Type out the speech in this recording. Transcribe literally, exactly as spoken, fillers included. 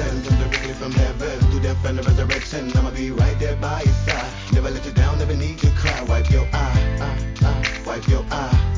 presence. Come directly from heaven, through death and the resurrection. I'ma be right there by your side. Never let you down, never need you cry. Wipe your eye, eye, eye, wipe your eye.